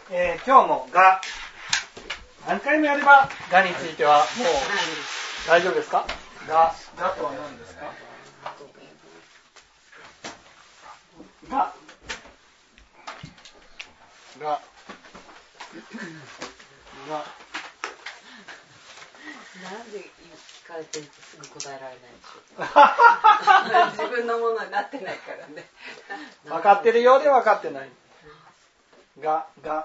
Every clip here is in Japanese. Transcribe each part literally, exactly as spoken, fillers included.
えー、今日もが何回もやればがについてはもう大丈夫ですか？が、がとは何ですか？がががなんで聞かれてすぐ答えられないんでしょう。自分のものになってないからね。 分かってるようで分かってない。がが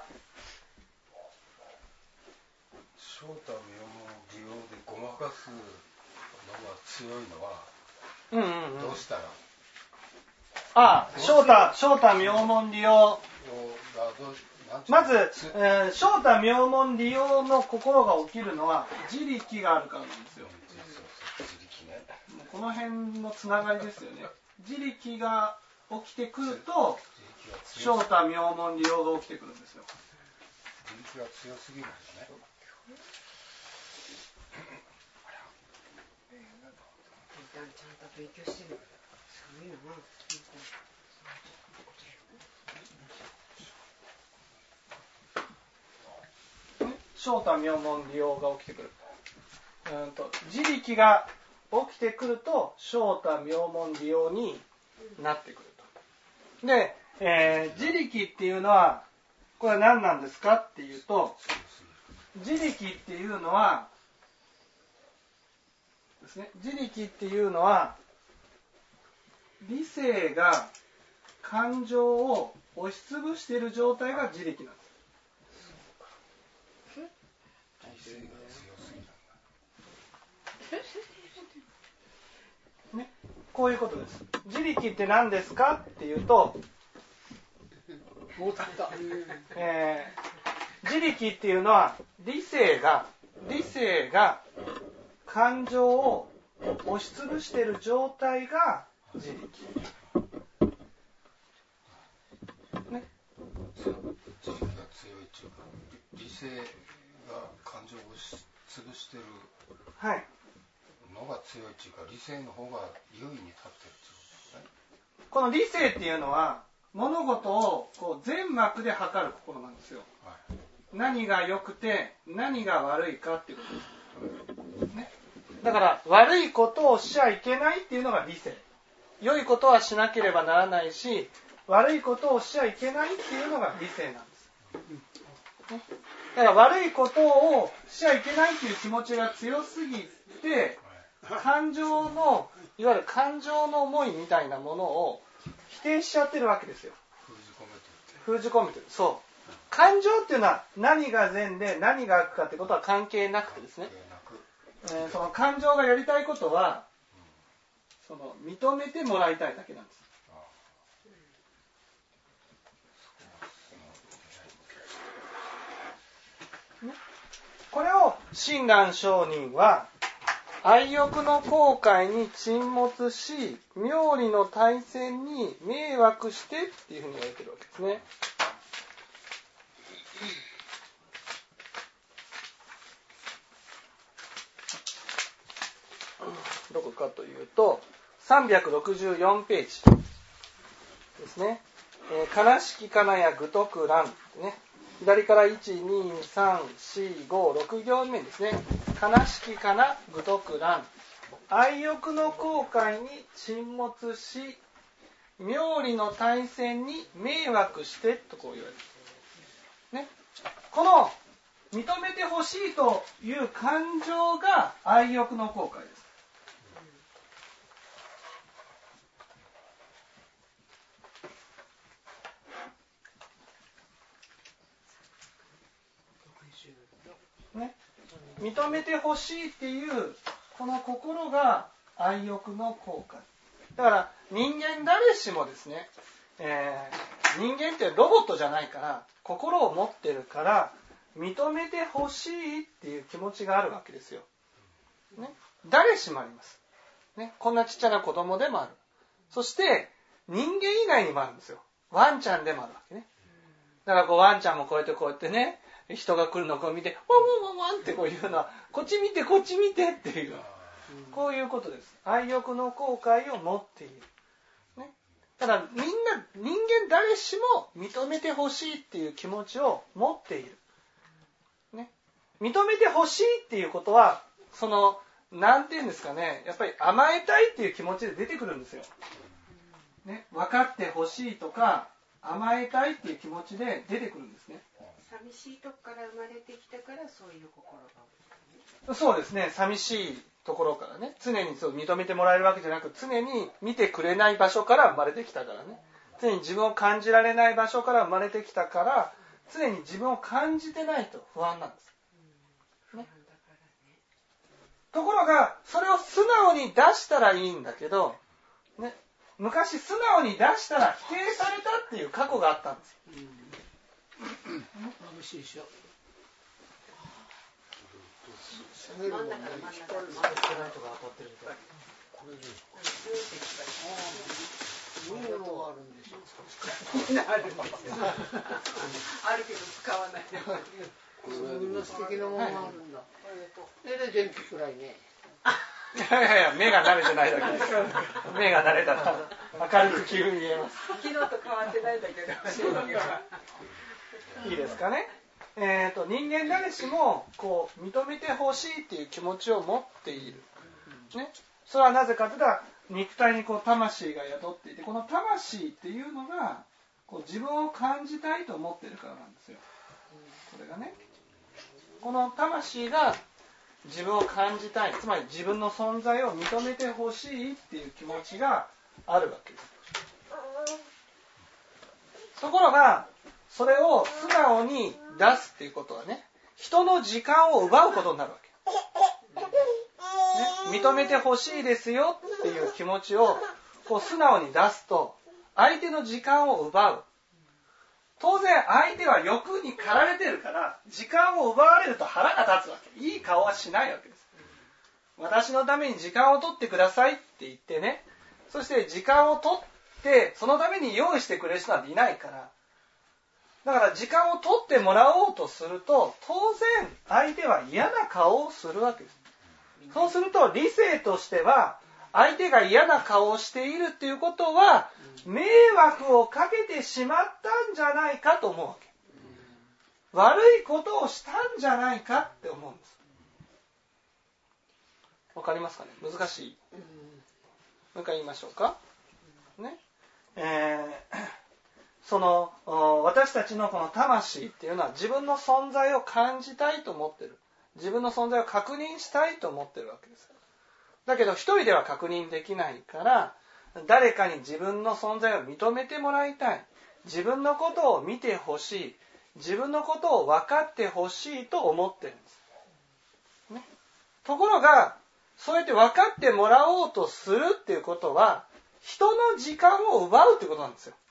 正太名門利用でごまかすのが強いのは、 うんうんうん、 どうしたら？ ああ、正太正太名門利用。まず、えー、正太名門利用の心が起きるのは自力があるからなんですよ。この辺のつながりですよね。自力が起きてくると正太名門利用が起きてくるんですよ。 自力が強すぎるんですね。 ちゃんと勉強してる。すごいな。 正太名門利用が起きてくる。うんと自力が起きてくると正太名門利用になってくると。で、えー、自力っていうのはこれは何なんですかっていうと、自力っていうのはですね、自力っていうのは理性が感情を押しつぶしている状態が自力なんです。ね、こういうことです。自力って何ですかっていうと、えー、自力っていうのは理性が理性が感情を押しつぶしている状態が自力。ね、 自力が強いっていうか、理性が感情を押しつぶしてるのが強いっていうか、理性の方が優位に立ってるっていうことですね。 この理性っていうのは物事をこう全幕で測る心なんですよ。はい、何が良くて何が悪いかっていうことです。ね、だから悪いことをしちゃいけないっていうのが理性。良いことはしなければならないし、悪いことをしちゃいけないっていうのが理性なんです。ね、だから悪いことをしちゃいけないっていう気持ちが強すぎて、感情のいわゆる感情の思いみたいなものを否定しちゃってるわけですよ。封じ込めてる。そう。感情っていうのは何が善で何が悪かってことは関係なくてですね。えー、その感情がやりたいことは、その認めてもらいたいだけなんです。ね、これを親鸞上人は愛欲の後悔に沈没し、妙理の大戦に迷惑してっていうふうに言われてるわけですね。どこかというとさんびゃくろくじゅうよんページですね。えー、悲しきかなや愚徳乱ね。左からいち、に、さん、し、ご、ろく行目ですね。悲しきかな愚徳乱。愛欲の後悔に沈没し、妙理の大戦に迷惑してとこう言われる。ね。この認めてほしいという感情が愛欲の後悔です。ね、認めてほしいっていうこの心が愛欲の後悔だから、人間誰しもですね、えー、人間ってロボットじゃないから心を持ってるから認めてほしいっていう気持ちがあるわけですよ、ね、誰しもあります、ね、こんなちっちゃな子供でもある。そして人間以外にもあるんですよ。ワンちゃんでもあるわけね。だからこうワンちゃんもこうやってこうやってね、人が来るのをこう見てワンワンワンワンってこういうのはこっち見てこっち見てっていうこういうことです。愛欲の後悔を持っている、ね、 だからみんな、人間誰しも認めてほしいっていう気持ちを持っている。ね。認めてほしいっていうことは、その、なんていうんですかね、やっぱり甘えたいっていう気持ちで出てくるんですよ。ね。分かってほしいとか、甘えたいっていう気持ちで出てくるんですね。 寂しいとこから生まれてきたからそういう心が。 そうですね。寂しいところからね。常にそう認めてもらえるわけじゃなく、常に見てくれない場所から生まれてきたからね。常に自分を感じられない場所から生まれてきたから、常に自分を感じてないと不安なんです。ね、ところが、それを素直に出したらいいんだけど、ね、昔素直に出したら否定されたっていう過去があったんです。 眩しいでしょ。 真ん中真ん中真ん中ライトが当たってるから。これで。 みんなのあるんでしょ。 みんなあるんですよ。あるけど使わない。 みんな素敵なものがあるんだ。で電気暗いね。 いやいやいや、目が慣れてないだけです。目が慣れたら明るく急に見えます。 昨日と変わってないんだけど。 いいですかね。えーと、人間誰しもこう認めてほしいっていう気持ちを持っている。ね。それはなぜかというと、肉体にこう魂が宿っていて、この魂っていうのがこう自分を感じたいと思っているからなんですよ。これがね。この魂が自分を感じたい、つまり自分の存在を認めてほしいっていう気持ちがあるわけです。ところが、それを素直に出すっていうことはね、人の時間を奪うことになるわけ。ね、認めてほしいですよっていう気持ちをこう素直に出すと、相手の時間を奪う。当然相手は欲に駆られてるから、時間を奪われると腹が立つわけ。いい顔はしないわけです。私のために時間を取ってくださいって言ってね、そして時間を取ってそのために用意してくれる人なんていないから、だから時間を取ってもらおうとすると、当然相手は嫌な顔をするわけです。そうすると理性としては、相手が嫌な顔をしているっていうことは、迷惑をかけてしまったんじゃないかと思うわけ。悪いことをしたんじゃないかって思うんです。わかりますかね？難しい。もう一回言いましょうか。ね。えー、その私たちのこの魂っていうのは自分の存在を感じたいと思ってる。自分の存在を確認したいと思ってるわけです。だけど一人では確認できないから、誰かに自分の存在を認めてもらいたい。自分のことを見てほしい。自分のことを分かってほしいと思ってるんです。ね、ところが、そうやって分かってもらおうとするっていうことは、人の時間を奪うってことなんですよ。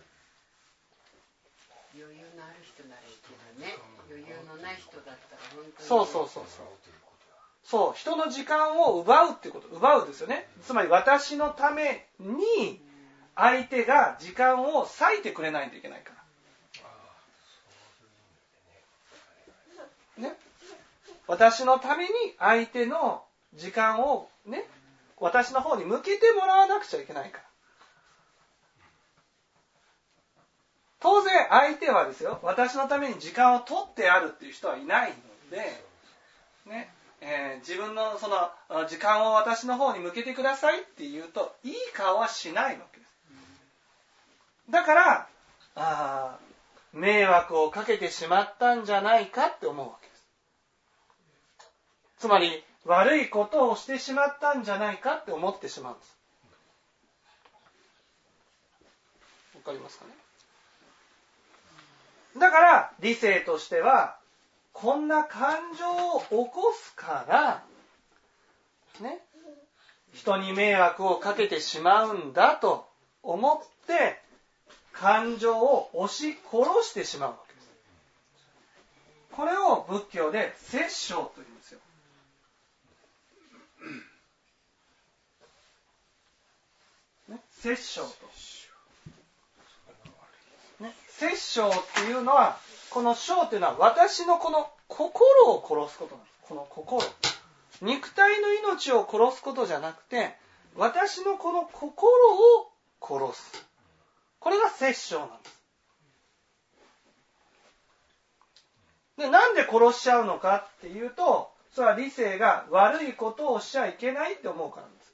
余裕のある人ならいいけどね。余裕のない人だったら本当に。 そうそうそうそう。そう、人の時間を奪うってこと、奪うですよね。つまり私のために相手が時間を割いてくれないといけないから。ね。私のために相手の時間をね、私の方に向けてもらわなくちゃいけないから。当然相手はですよ、私のために時間を取ってあるっていう人はいないので、ね。えー、自分のその時間を私の方に向けてくださいって言うといい顔はしないわけです。だからあ迷惑をかけてしまったんじゃないかって思うわけです。つまり悪いことをしてしまったんじゃないかって思ってしまうんです。わかりますかね？だから理性としてはこんな感情を起こすから、ね、人に迷惑をかけてしまうんだと思って、感情を押し殺してしまうわけです。これを仏教で殺生と言うんですよ。ね、殺生と。ね、殺生っていうのは、この生っていうのは私のこの心を殺すことなんです。この心。肉体の命を殺すことじゃなくて、私のこの心を殺す。 これが殺生なんです。で、なんで殺しちゃうのかっていうと、それは理性が悪いことをしちゃいけないって思うからなんです。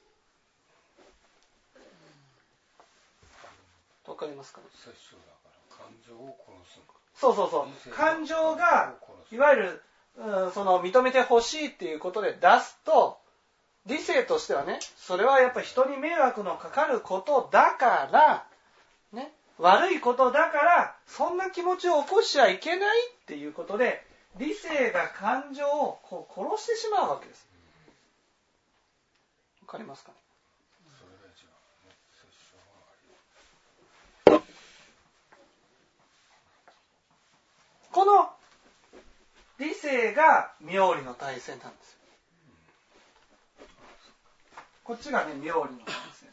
わかりますかね。 殺生だから感情を殺す。 そうそうそう。感情がいわゆる、うん、その認めてほしいっていうことで出すと、理性としてはね、それはやっぱり人に迷惑のかかることだから、ね、悪いことだから、そんな気持ちを起こしちゃいけないっていうことで、理性が感情をこう殺してしまうわけです。わかりますかね。 それが一番ね、殺生はあり。 この理性が妙理の体制なんですよ。こっちがね、妙理の体制。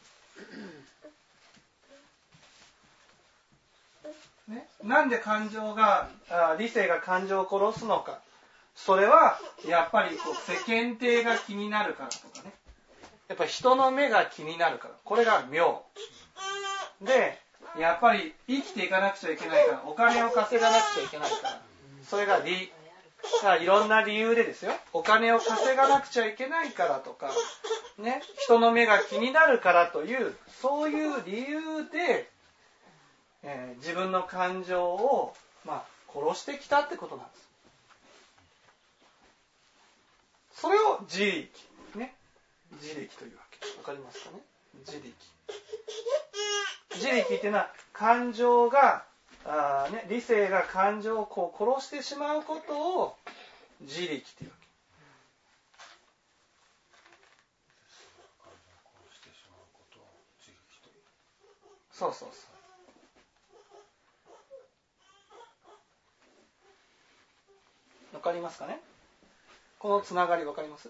ね、なんで感情があ、理性が感情を殺すのか。それは、やっぱりこう世間体が気になるからとかね。やっぱり人の目が気になるから。これが妙。で、やっぱり生きていかなくちゃいけないから、お金を稼がなくちゃいけないから。それが理。いろんな理由でですよ。お金を稼がなくちゃいけないからとか、ね、人の目が気になるからという、そういう理由で、えー、自分の感情を、まあ、殺してきたってことなんです。それを自力、ね、自力というわけ。わかりますかね。自力。自力っていうのは感情があ、ね、理性が感情をこう殺してしまうことを自力っていうわけ。そうそうそう。わかりますかね。このつながりわかります？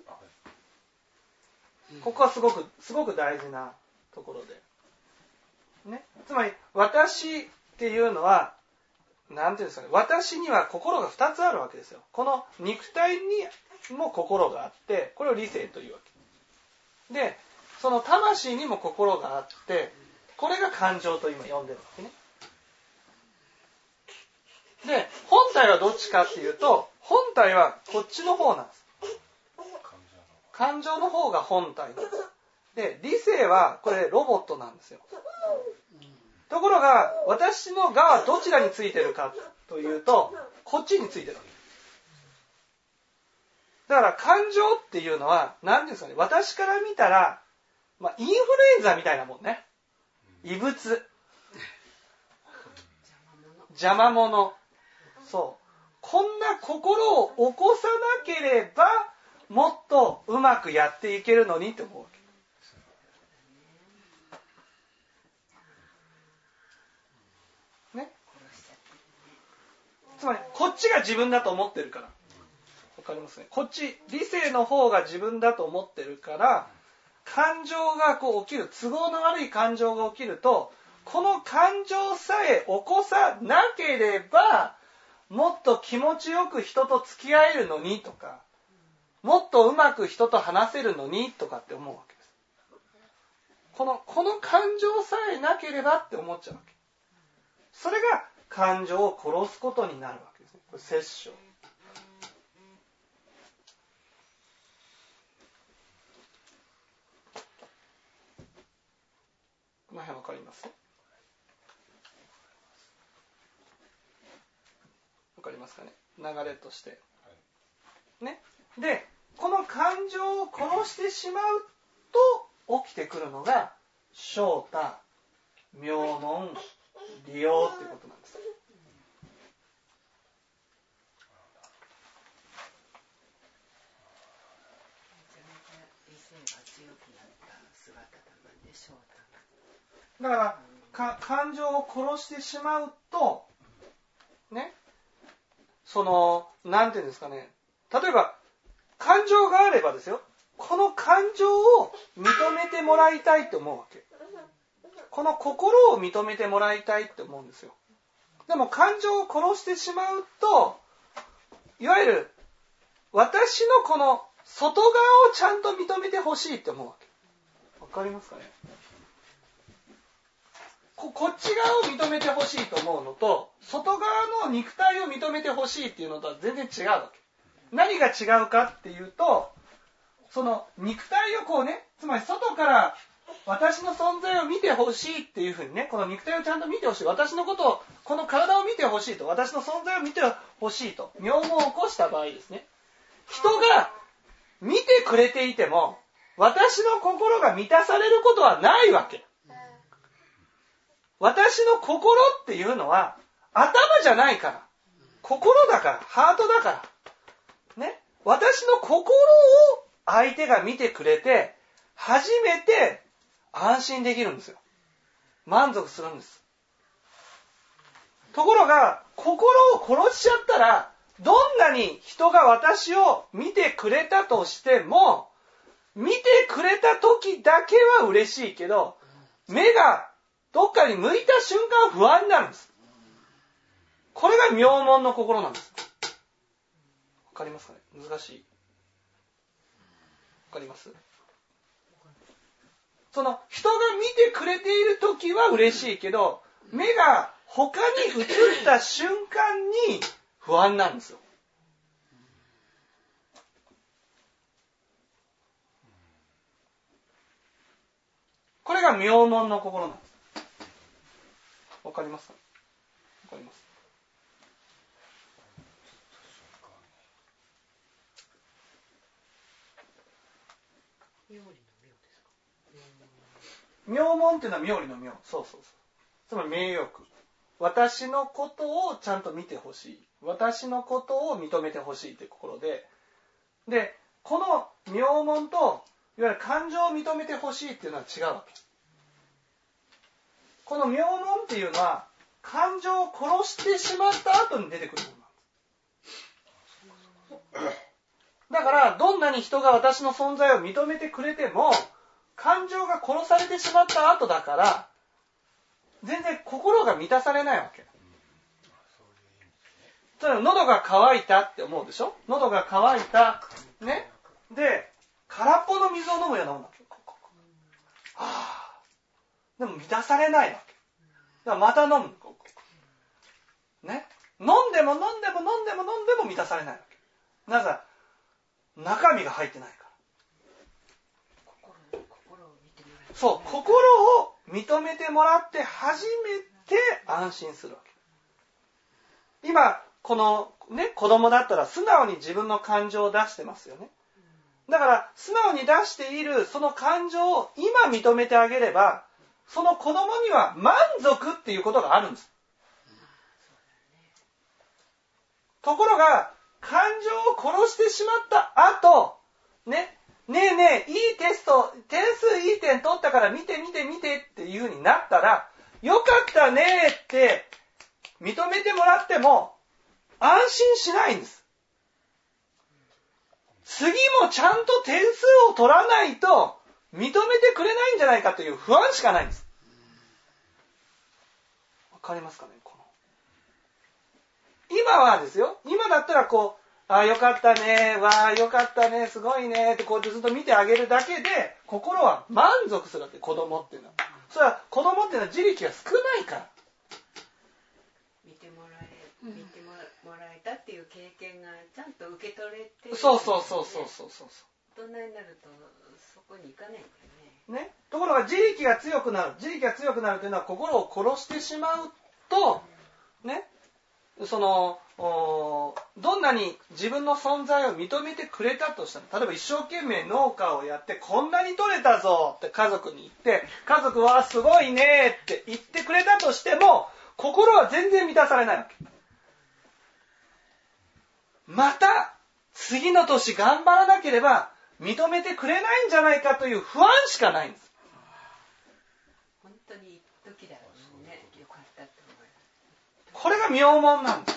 ここはすごくすごく大事なところで、ね、つまり私っていうのはなんていうんですかね、私には心がふたつあるわけですよ。この肉体にも心があって、これを理性というわけで、その魂にも心があって、これが感情と今呼んでるわけね。で、本体はどっちかっていうと、本体はこっちの方なんです。感情の方が本体なんです。で、理性はこれロボットなんですよ。ところが、私の我はどちらについてるかというと、こっちについてるわけ。だから感情っていうのは、何ですかね、私から見たら、まあ、インフルエンザみたいなもんね。異物。邪魔者。そう。こんな心を起こさなければ、もっとうまくやっていけるのにって思うわけ。ね。つまり、こっちが自分だと思ってるから。わかりますね。こっち、理性の方が自分だと思ってるから、感情がこう起きる、都合の悪い感情が起きると、この感情さえ起こさなければ、もっと気持ちよく人と付き合えるのにとか、もっとうまく人と話せるのにとかって思うわけです。この、この感情さえなければって思っちゃうわけ。それが感情を殺すことになるわけですね。これ殺生。この辺わかります？わかりますかね。流れとして。ね。で、この感情を殺してしまうと起きてくるのが正太、妙門、利用っていうことなんです。だからか感情を殺してしまうとね、そのなんていうんですかね、例えば感情があればですよ、この感情を認めてもらいたいって思うわけ。この心を認めてもらいたいって思うんですよ。でも感情を殺してしまうと、いわゆる私のこの外側をちゃんと認めてほしいって思うわけ。わかりますかね。 こ, こっち側を認めてほしいと思うのと、外側の肉体を認めてほしいっていうのとは全然違うわけ。何が違うかっていうと、その肉体をこうね、つまり外から私の存在を見てほしいっていうふうにね、この肉体をちゃんと見てほしい。私のことを、この体を見てほしいと。私の存在を見てほしいと。妙門を起こした場合ですね。人が見てくれていても、私の心が満たされることはないわけ。私の心っていうのは、頭じゃないから。心だから。ハートだから。ね。私の心を相手が見てくれて、初めて安心できるんですよ。満足するんです。ところが、心を殺しちゃったら、どんなに人が私を見てくれたとしても、見てくれた時だけは嬉しいけど、目がどっかに向いた瞬間不安になるんです。これが妙門の心なんです。わかりますかね？難しい。わかります？その人が見てくれている時は嬉しいけど、目が他に移った瞬間に不安なんですよ。これが妙門の心なんです。わかりますか？わかります。 妙理の妙ですか？ 妙門っていうのは妙理の妙。そうそうそう。つまり名欲。私のことをちゃんと見てほしい。私のことを認めてほしいという心で、で、この妙門といわゆる感情を認めてほしいっていうのは違うわけ。この妙門っていうのは感情を殺してしまった後に出てくるものなんです。だからどんなに人が私の存在を認めてくれても、感情が殺されてしまった後だから全然心が満たされないわけ。例えば喉が渇いたって思うでしょ。喉が渇いたね。で空っぽの水を飲むようなもんだ。はあ、でも満たされないわけ。だからまた飲む。ね。飲んでも飲んでも飲んでも飲んでも満たされないわけ。なぜ中身が入ってないから。 心、心を見てもらえる。 そう、心を認めてもらって初めて安心するわけ。今このね、子供だったら素直に自分の感情を出してますよね。だから素直に出しているその感情を今認めてあげれば、その子供には満足っていうことがあるんです。ところが感情を殺してしまった後、ね、ねえねえ、いいテスト、点数いい点取ったから見て見て見てっていう風になったら、よかったねって認めてもらっても安心しないんです。次もちゃんと点数を取らないと認めてくれないんじゃないかという不安しかないんです。わかりますかね？この今はですよ、今だったらこう、ああよかったね、わあよかったね、すごいねってこうやってずっと見てあげるだけで心は満足するわけ。子供っていうのは、それは子供っていうのは自力が少ないから。 見てもらえ、見てもらえたっていう経験がちゃんと受け取れてる、ね、 そうそうそうそうそうそう。 大人になるとそこに行かないからね。 ね。ところが自力が強くなる、自力が強くなるというのは心を殺してしまうと、ね、そのどんなに自分の存在を認めてくれたとしても、例えば一生懸命農家をやってこんなに取れたぞって家族に言って、家族はすごいねって言ってくれたとしても、心は全然満たされないわけ。また次の年頑張らなければ認めてくれないんじゃないかという不安しかないんです。 本当に一時だよね。よかったって思います。 これが妙門なんです。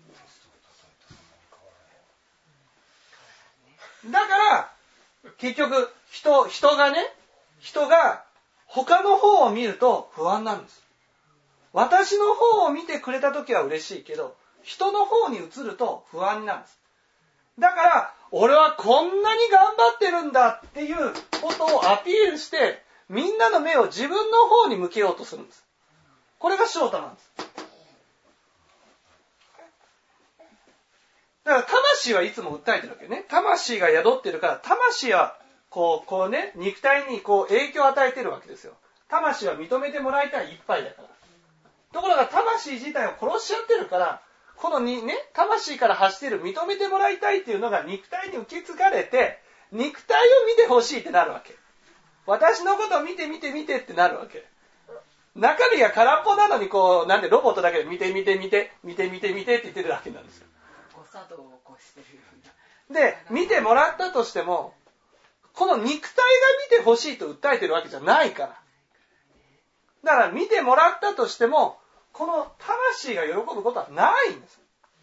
だから結局人人がね、人が他の方を見ると不安なんです。私の方を見てくれた時は嬉しいけど、人の方に移ると不安になるんです。だから俺はこんなに頑張ってるんだっていうことをアピールして、みんなの目を自分の方に向けようとするんです。 これが翔太なんです。だから魂はいつも訴えてるわけね。魂が宿ってるから、魂はこう、こうね、肉体にこう影響を与えてるわけですよ。魂は認めてもらいたい一杯だから。ところが魂自体を殺しちゃってるから、このにね、魂から発してる認めてもらいたいっていうのが肉体に受け継がれて、肉体を見てほしいってなるわけ。私のことを見て見て見てってなるわけ。中身が空っぽなのにこう、なんでロボットだけで見て見て見て、見て見て見てって言ってるだけなんですよ。 誤作動を起こしてるような。で、見てもらったとしても、この肉体が見てほしいと訴えてるわけじゃないから。だから見てもらったとしても、この魂が喜ぶことはないんです。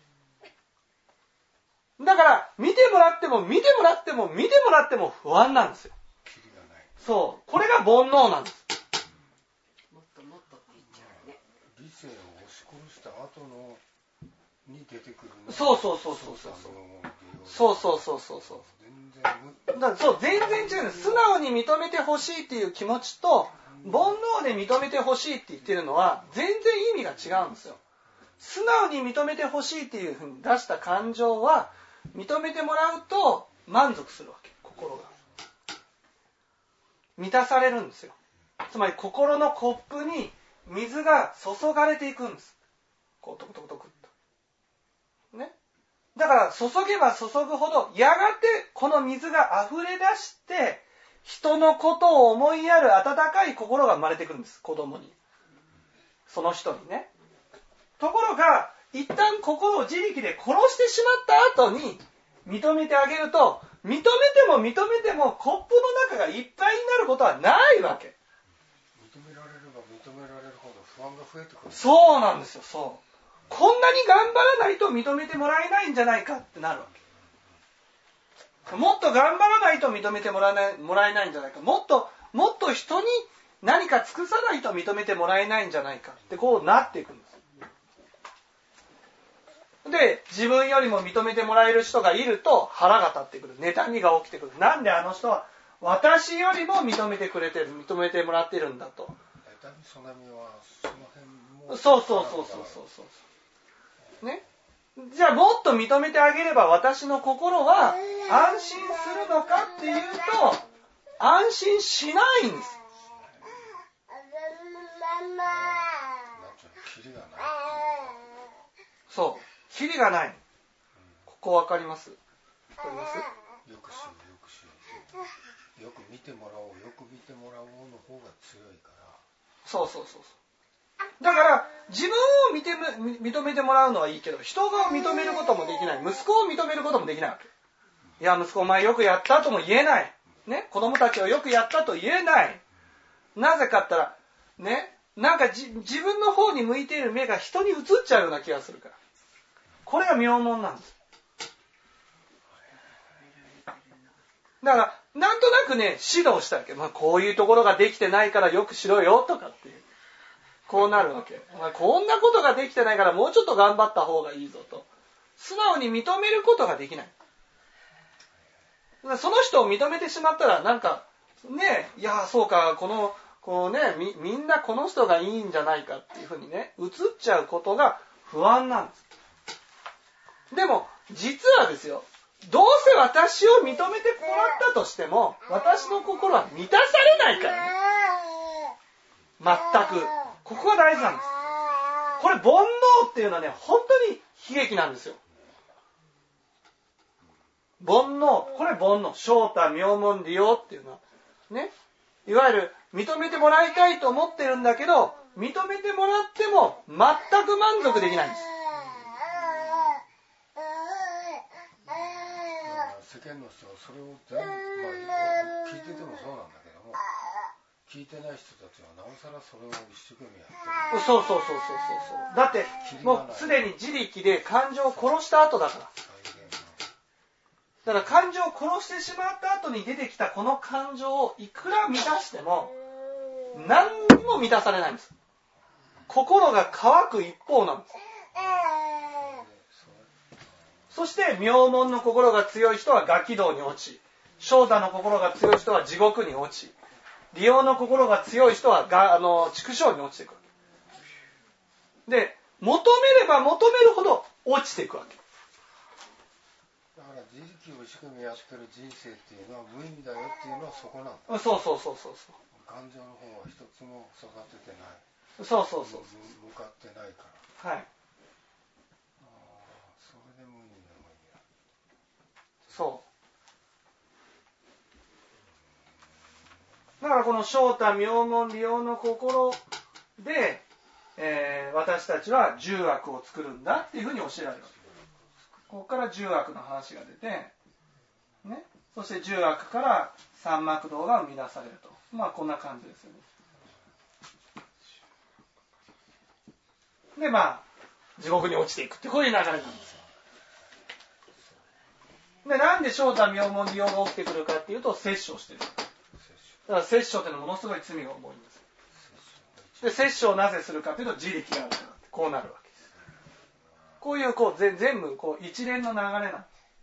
だから見てもらっても見てもらっても見てもらっても不安なんですよ。そう、これが煩悩なんです。 もっともっとって言っちゃうね。 理性を押し殺した後のに出てくるの。 そうそうそうそうそうそうそうそうそうそう。全然だからそう全然違うんです。素直に認めてほしいっていう気持ちと煩悩で認めてほしいって言ってるのは全然意味が違うんですよ。素直に認めてほしいっていうふうに出した感情は認めてもらうと満足するわけ、心が。満たされるんですよ。つまり心のコップに水が注がれていくんです。こうトクトクトクっと。ね。だから注げば注ぐほどやがてこの水が溢れ出して人のことを思いやる温かい心が生まれてくるんです。子供に。その人にね。ところが一旦心を自力で殺してしまった後に認めてあげると認めても認めてもコップの中がいっぱいになることはないわけ。 認められれば認められるほど不安が増えてくる。 そうなんですよ。そうこんなに頑張らないと認めてもらえないんじゃないかってなるわけ。もっと頑張らないと認めてもらえない、もらえないんじゃないか。もっともっと人に何か尽くさないと認めてもらえないんじゃないかってこうなっていくんです。で、自分よりも認めてもらえる人がいると腹が立ってくる。妬みが起きてくる。なんであの人は私よりも認めてくれてる、認めてもらってるんだと。 妬み、そなみはその辺も。 そうそうそうそうそうそう。ね。じゃあもっと認めてあげれば私の心は安心するのかっていうと安心しないんです。そう。キリがない。ここわかります？わかります？ よくしよう、よくしよう。よく見てもらおう、よく見てもらおうの方が強いから。 そうそうそうそう。だから自分を見て認めてもらうのはいいけど、人が認めることもできない。息子を認めることもできないわけ。いや、息子お前よくやったとも言えない。ね、子供たちをよくやったと言えない。なぜかって言ったら、ね、なんかじ自分の方に向いている目が人に移っちゃうような気がするから。これが妙門なんです。だからなんとなくね指導したわけ、まあ、こういうところができてないからよくしろよとかっていうこうなるわけ、まあ、こんなことができてないからもうちょっと頑張った方がいいぞと素直に認めることができない。その人を認めてしまったらなんかねいやそうかこのこうね み, みんなこの人がいいんじゃないかっていうふうにね移っちゃうことが不安なんです。でも実はですよ、どうせ私を認めてもらったとしても私の心は満たされないからね。全くここが大事なんです。これ煩悩っていうのはね本当に悲劇なんですよ。煩悩、これ煩悩、正太妙門利用っていうのはね、いわゆる認めてもらいたいと思ってるんだけど認めてもらっても全く満足できないんです。 世間の人はそれを全部、まあ、聞いててもそうなんだけども聞いてない人たちはなおさらそれを一生懸命やってる。 そうそうそうそうそうそう。だってもうすでに自力で感情を殺した後だから。だから感情を殺してしまった後に出てきたこの感情をいくら満たしても何にも満たされないんです。心が乾く一方なんです。そして妙門の心が強い人は餓鬼道に落ち、正太の心が強い人は地獄に落ち、利用の心が強い人はがあの畜生に落ちてくる。 で、求めれば求めるほど落ちていくわけ。 だから自力を仕組みやってる人生っていうのは無意味だよっていうのはそこなんだ。 そうそうそうそうそう。 感情の方は一つも育ててない。 そうそうそう。 向かってないから。 はい。 ああ、それで無意味な無意味だ。 そう。だからこの正太妙門利用の心で、えー、私たちは十悪を作るんだっていうふうに教えられるわけ。ここから十悪の話が出て、ね、そして十悪から三幕道が生み出されると。まあこんな感じですよね。で、まあ、地獄に落ちていくってこういう流れなんですよ。で、なんで正太妙門利用が起きてくるかっていうと、摂生してる。だから摂生っていうのはものすごい罪が重いんです。で、摂生をなぜするかっていうと、自力があるからってこうなるわけです。こういう、こう、全部、こう、一連の流れなんです。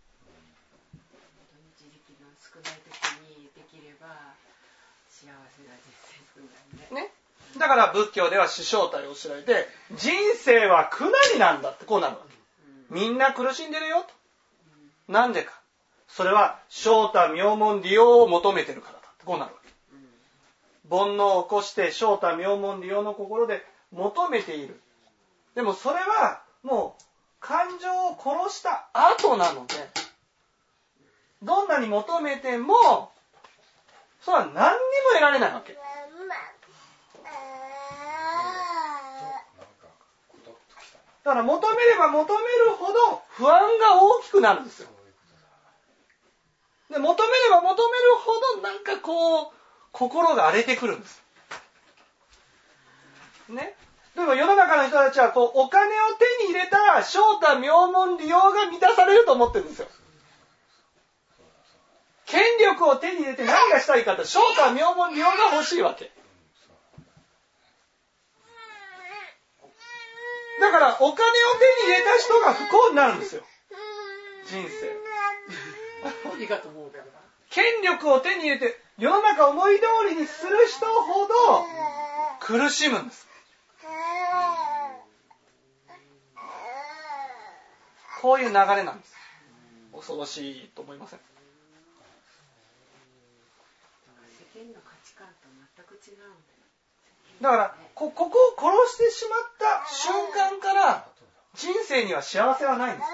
自力の少ない時にできれば、幸せな人生なんだね。 ね。だから仏教では四正体を教えられて、人生は苦難になんだってこうなるわけ。みんな苦しんでるよと。なんでか。それは正太妙門利用を求めてるからだってこうなるわけ。煩悩を起こして正太妙門利用の心で求めている。でもそれはもう感情を殺した後なので、どんなに求めてもそれは何にも得られないわけ。だから求めれば求めるほど不安が大きくなるんですよ。で、求めれば求めるほどなんかこう心が荒れてくるんです。ね。例えば世の中の人たちはこうお金を手に入れたら正太妙門利用が満たされると思ってるんですよ。権力を手に入れて何がしたいかって正太妙門利用が欲しいわけ。だからお金を手に入れた人が不幸になるんですよ。人生。 いいかと思うけど。 権力を手に入れて世の中を思い通りにする人ほど苦しむんです。こういう流れなんです。恐ろしいと思いません？ 世間の価値観と全く違うんだよ。 だからこ、ここを殺してしまった瞬間から人生には幸せはないんです。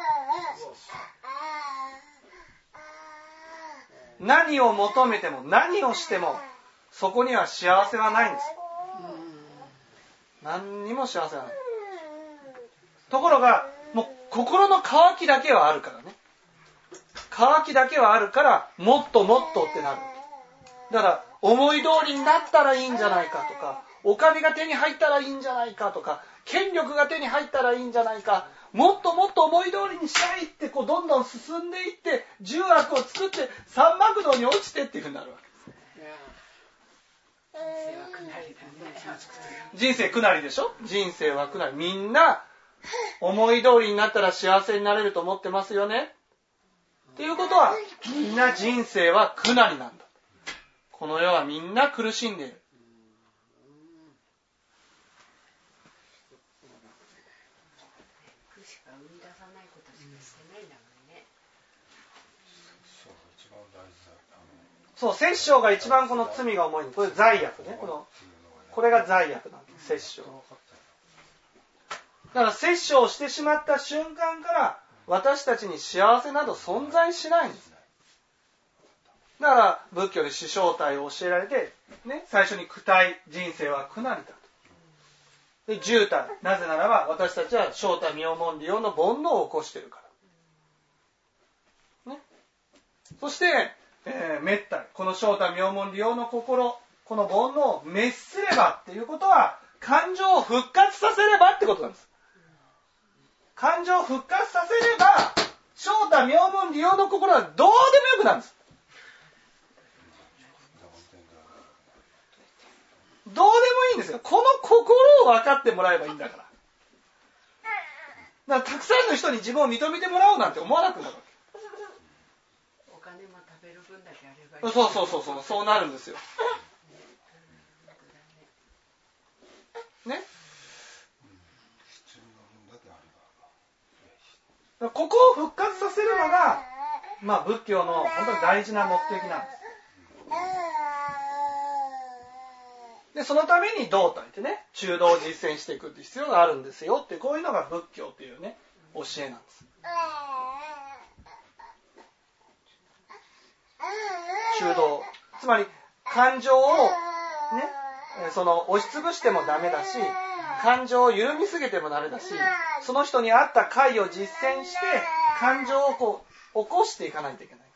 何を求めても何をしてもそこには幸せはないんです。何にも幸せはない。ところがもう心の渇きだけはあるからね。渇きだけはあるからもっともっとってなる。だから思い通りになったらいいんじゃないかとか、お金が手に入ったらいいんじゃないかとか、権力が手に入ったらいいんじゃないか、もっともっと思い通りにしたいってこうどんどん進んでいって十悪を作って三幕道に落ちてっていうふうになるわけです。人生苦なりでしょ。人生は苦なり。みんな思い通りになったら幸せになれると思ってますよね。っていうことはみんな人生は苦なりなんだ。この世はみんな苦しんでいる。 苦しか生み出さないことしかしてないんだもんね。 そう、摂生が一番この罪が重いんです。これ罪悪ね。このこれが罪悪なんです。摂生。だから摂生をしてしまった瞬間から私たちに幸せなど存在しないんです。だから仏教で四正体を教えられて、ね、最初に苦体、人生は苦なりだと。で、十体、なぜならば私たちは正太妙門利用の煩悩を起こしているから。ね、そして、えー、滅体、この正太妙門利用の心、この煩悩を滅すればっていうことは感情を復活させればってことなんです。感情を復活させれば正太妙門利用の心はどうでもよくなるんです。どうでもいいんですよ。この心を分かってもらえばいいんだから。だからたくさんの人に自分を認めてもらおうなんて思わなくなるわけ。 お金も食べる分だけあればいい。 そうそうそうそう、そうなるんですよ。ね。 ここを復活させるのが、まあ、仏教の本当に大事な目的なんです。で、そのために道といってね、中道を実践していくって必要があるんですよって、こういうのが仏教っていうね、教えなんです。中道。つまり、感情をね、その押しつぶしてもダメだし、感情を緩みすぎてもダメだし、その人に合った解を実践して、感情をこう、起こしていかないといけない。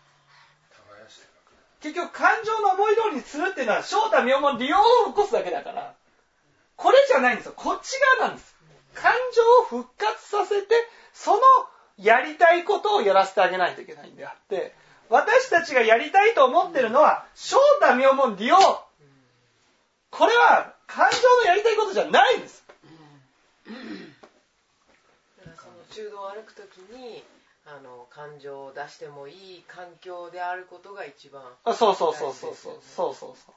結局、感情の思い通りにするっていうのは、正太妙門利用を起こすだけだから、これじゃないんですよ。こっち側なんです。感情を復活させて、そのやりたいことをやらせてあげないといけないんであって、私たちがやりたいと思ってるのは、正太妙門利用。これは、感情のやりたいことじゃないんです。 だからその中道を歩くときに、あの感情を出してもいい環境であることが一番あ、そうそうそうそうそうそうそうそう。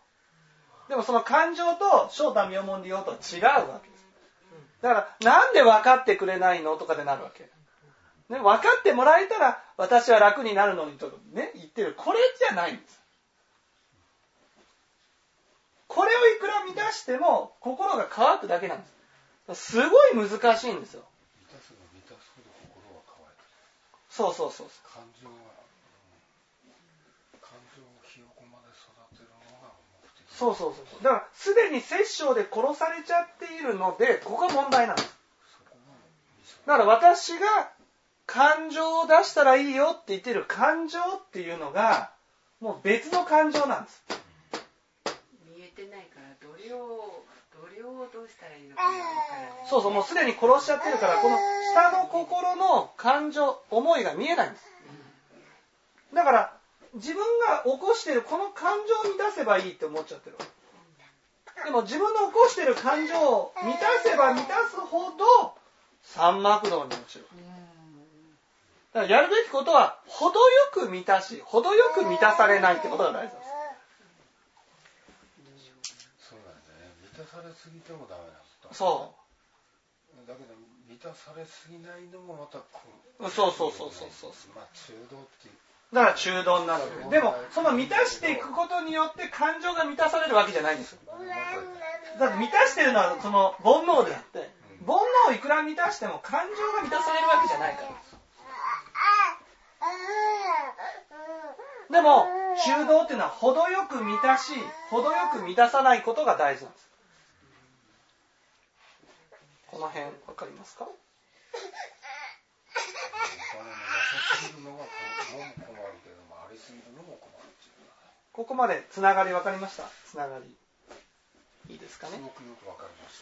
でもその感情と正太妙門利用とは違うわけです。だからなんで分かってくれないのとかでなるわけ。ね、分かってもらえたら私は楽になるのにとね言ってる。これじゃないんです。これをいくら満たしても心が乾くだけなんです。すごい難しいんですよ。そうそうそう。 感情は、感情をひよこまで育てるのが目的。 そうそうそう。だからすでに殺生で殺されちゃっているので、ここが問題なんです。だから私が感情を出したらいいよって言ってる感情っていうのがもう別の感情なんです。 見えてないからどれをどれをどうしたらいいのかわからない。 そうそう、もうすでに殺しちゃってるから、この下の心の感情、思いが見えないんです。だから、自分が起こしてるこの感情を満たせばいいって思っちゃってる。でも自分の起こしてる感情を満たせば満たすほど、三幕道に落ちる。だからやるべきことは、程よく満たし、程よく満たされないってことが大事なんです。 そうだね。満たされすぎてもダメなんだ。 そう。 だけど満たされすぎないのもまたこう。そうそうそうそうそう。 まあ中道っていう。 だから中道になるわけです。でもその満たしていくことによって感情が満たされるわけじゃないんですよ。だって満たしてるのはその煩悩であって、煩悩をいくら満たしても感情が満たされるわけじゃないから。でも中道っていうのは程よく満たし、程よく満たさないことが大事なんです。この辺わかりますか？ここまでつながりわかりました？つながりいいですかね？ すごくよくわかりました。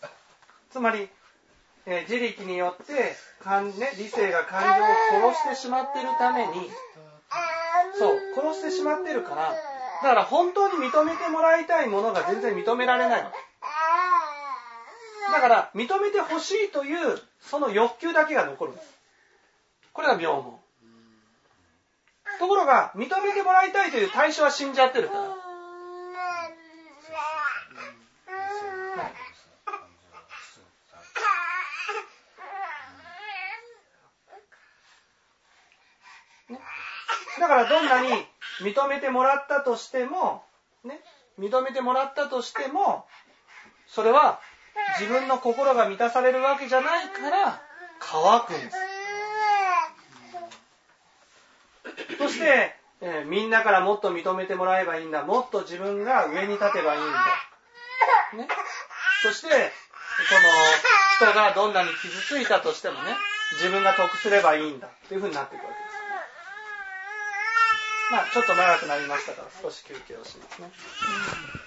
つまり、えー、自力によってかん、ね、理性が感情を殺してしまっているために、そう殺してしまっているから、だから本当に認めてもらいたいものが全然認められないわけ。だから認めてほしいというその欲求だけが残るんです。これが妙門。ところが認めてもらいたいという対象は死んじゃってるから。ね、だからどんなに認めてもらったとしても、ね、認めてもらったとしても、それは自分の心が満たされるわけじゃないから乾くんです。そして、えー、みんなからもっと認めてもらえばいいんだ。もっと自分が上に立てばいいんだ。ね、そして、この人がどんなに傷ついたとしてもね、自分が得すればいいんだっていう風になっていくわけです。まあちょっと長くなりましたから少し休憩をしますね。